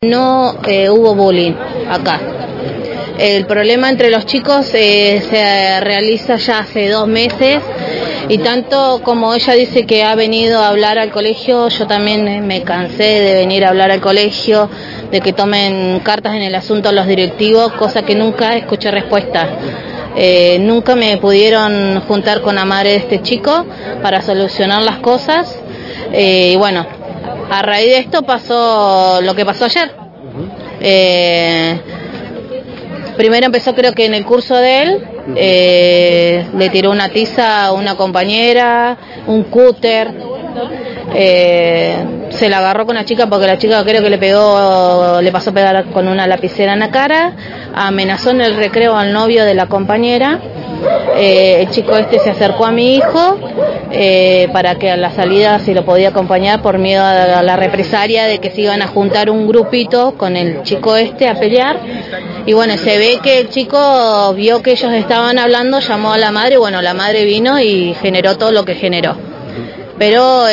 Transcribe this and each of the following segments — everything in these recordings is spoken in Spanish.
No hubo bullying acá. El problema entre los chicos se realiza ya hace 2 meses y tanto como ella dice que ha venido a hablar al colegio, yo también me cansé de venir a hablar al colegio, de que tomen cartas en el asunto los directivos, cosa que nunca escuché respuesta. Nunca me pudieron juntar con la madre de este chico para solucionar las cosas. Y bueno, a raíz de esto pasó lo que pasó ayer. Primero empezó, creo que en el curso de él, le tiró una tiza a una compañera, un cúter, se la agarró con la chica porque la chica creo que le pasó a pegar con una lapicera en la cara, amenazó en el recreo al novio de la compañera. El chico se acercó a mi hijo para que a la salida si lo podía acompañar por miedo a la represalia de que se iban a juntar un grupito con el chico a pelear. Y bueno, se ve que el chico vio que ellos estaban hablando, llamó a la madre, bueno, la madre vino y generó todo lo que generó. Pero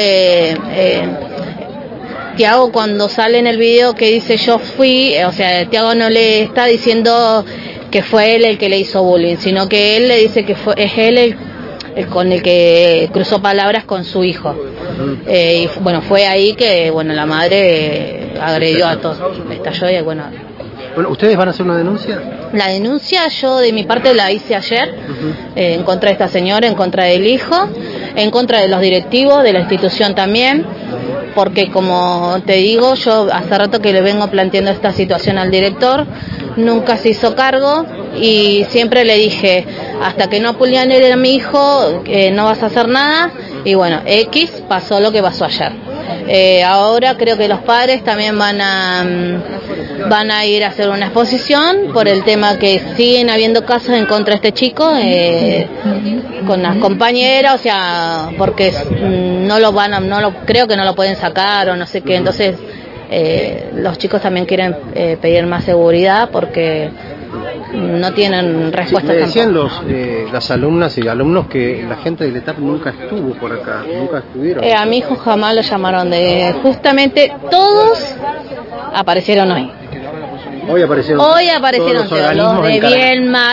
Tiago, cuando sale en el video que dice yo fui, o sea, Tiago no le está diciendo que fue él el que le hizo bullying, sino que él le dice que es él el con el que cruzó palabras con su hijo. Y bueno, fue ahí que bueno, la madre agredió a todos, estalló y bueno. Bueno, ¿ustedes van a hacer una denuncia? La denuncia yo de mi parte la hice ayer, en contra de esta señora, en contra del hijo, en contra de los directivos, de la institución también, porque como te digo, yo hace rato que le vengo planteando esta situación al director, nunca se hizo cargo y siempre le dije, hasta que no apuñalen a mi hijo, no vas a hacer nada, y bueno, pasó lo que pasó ayer. Ahora creo que los padres también van a ir a hacer una exposición por el tema que siguen habiendo casos en contra de este chico, con las compañeras, o sea, porque creo que no lo pueden sacar o no sé qué, entonces los chicos también quieren pedir más seguridad porque no tienen respuesta. Me decían las alumnas y alumnos que la gente del ETAP nunca estuvo por acá, nunca estuvieron. A mi hijo jamás lo llamaron justamente todos aparecieron hoy. Hoy aparecieron todos los de Bielma,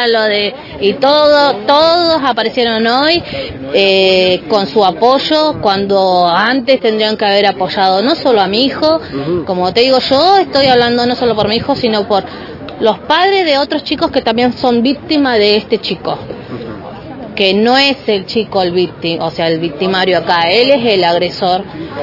todos aparecieron hoy con su apoyo, cuando antes tendrían que haber apoyado no solo a mi hijo, como te digo, yo estoy hablando no solo por mi hijo, sino por los padres de otros chicos que también son víctimas de este chico, que no es el chico el victimario acá, él es el agresor.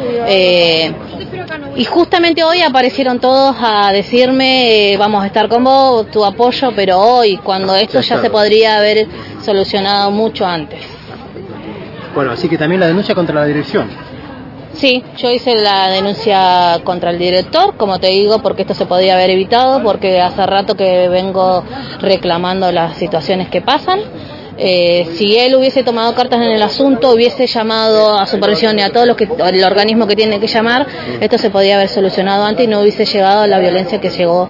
Y justamente hoy aparecieron todos a decirme, vamos a estar con vos, tu apoyo, pero hoy, cuando esto ya se podría haber solucionado mucho antes. Bueno, así que también la denuncia contra la dirección. Sí, yo hice la denuncia contra el director, como te digo, porque esto se podría haber evitado, porque hace rato que vengo reclamando las situaciones que pasan. Si él hubiese tomado cartas en el asunto, hubiese llamado a supervisión y a todos el organismo que tiene que llamar, esto se podría haber solucionado antes y no hubiese llegado a la violencia que llegó